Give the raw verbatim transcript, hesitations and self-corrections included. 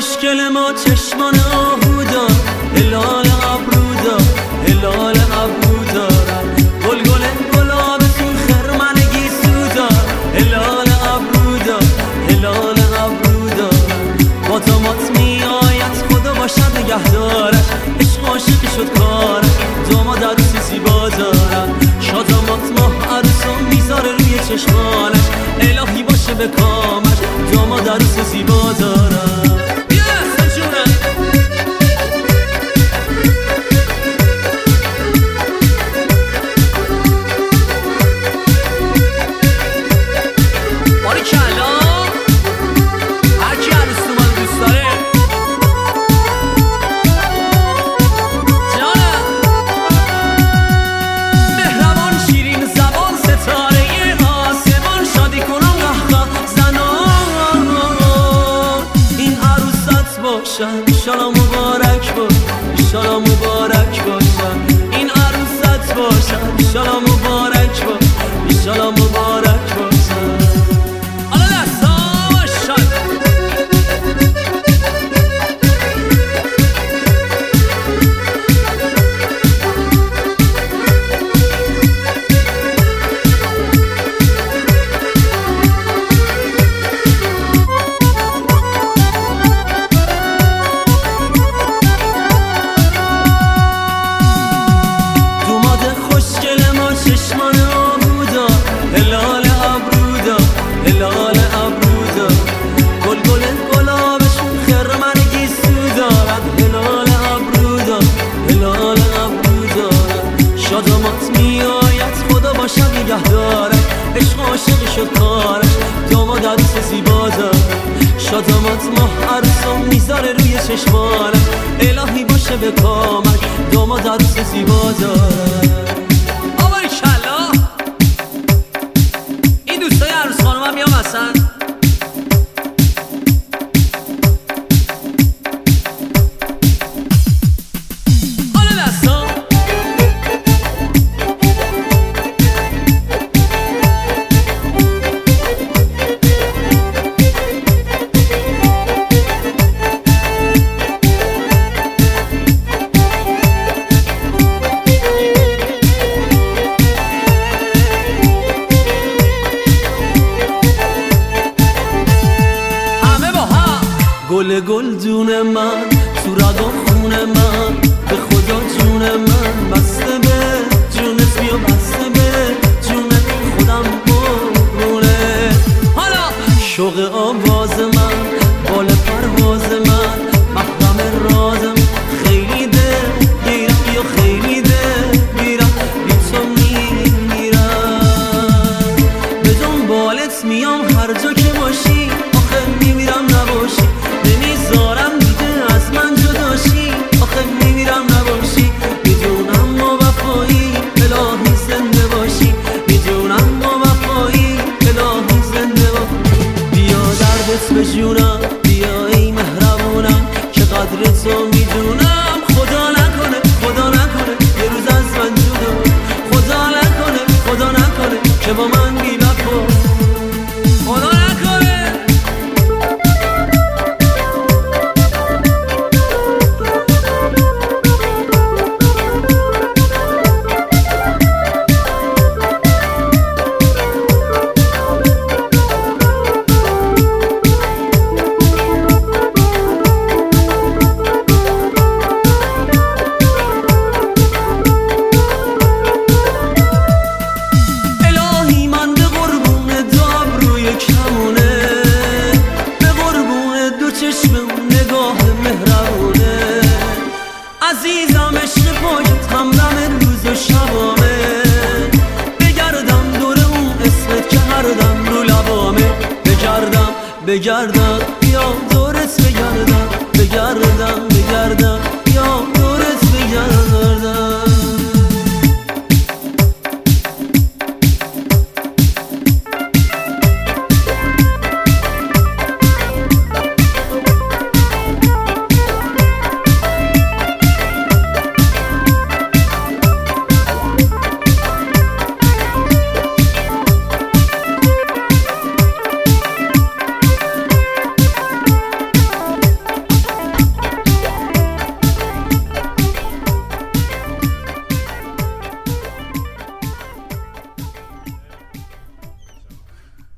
خوشگل ما چشمان آهو دار، هلال ابرو دار، هلال ابرو دارم. گل گل گلابتون خرمنگی سو دار، هلال ابرو دار، هلال ابرو دارم. با داماد می آید خدا باشد نگهدارش، عشق عاشقی شد کارش، داماد عروسی زیبا دارم. شادامات ماه عروسم میذاره روی چشمانش، الهی باشه به کامش، داماد عروس زیبا دارم. ایشالا مبارک باش، ایشالا مبارک باشم. این عروست باشم، ایشالا مبارک باش، ایشالا مبارک باشم. حالا دستا باشم. چشمان آهو دار، هلال ابرو دار، هلال ابرو دار. گل گل گلابشون خرمنگی سو دارد، هلال ابرو دار، هلال ابرو دارد. شادامات می آید خدا باشد نگهدارش، عشق عاشقی شد کارش، داماد عروس زیبا دارد. شادامات ماه عروسم میذاره روی چشمانش، الهی باشه به کامش، داماد عروس زیبا دارد. این دوستای عروس خانم هم میام هستن. حالا دستا گل گل دون من، تو رگ و خون من، به خدا جون من بسته به جونت، بیا بسته به جونت، خودم برونه. حالا شوق آواز من، بال پرواز من، محرم رازم، خیلی ده گیرم، بیا خیلی ده گیرم، بی تو میمیرم. به دنبالت میام هر جا که باشی، آخه میمیرم نباشی، نمیذارم دیگه از من جداشی، آخه میمیرم نباشی. میدونم با وفایی الهی زنده باشی، میدونم با وفایی الهی زنده باشی. بیا دردت به جونم، بیا ای مهربونم، که قدر تو میدونم. خدا نکنه، خدا نکنه یه روز از من جدا، خدا نکنه، خدا نکنه که با من بی وفا، خدا نکنه. عزیزم عشق پاکت همدم روز و شبامه، بگردم دور اون اسمت که هر دم رو لبامه. بگردم بگردم بیا دورت بگردم، بگردم